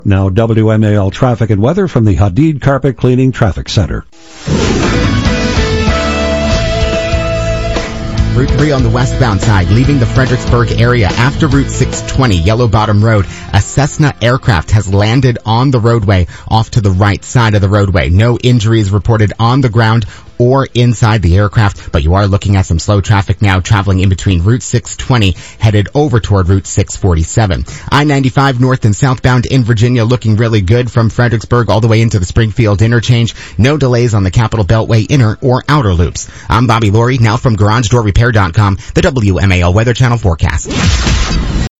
Now WMAL traffic and weather from the Hadid Carpet Cleaning Traffic Center. Route 3 on the westbound side, leaving the Fredericksburg area after Route 620, Yellow Bottom Road. A Cessna aircraft has landed on the roadway off to the right side of the roadway. No injuries reported on the ground or inside the aircraft, but you are looking at some slow traffic now traveling in between Route 620 headed over toward Route 647. I-95 north and southbound in Virginia looking really good from Fredericksburg all the way into the Springfield interchange. No delays on the Capital Beltway inner or outer loops. I'm Bobby Laurie, now from GarageDoorRepair.com, the WMAL Weather Channel forecast.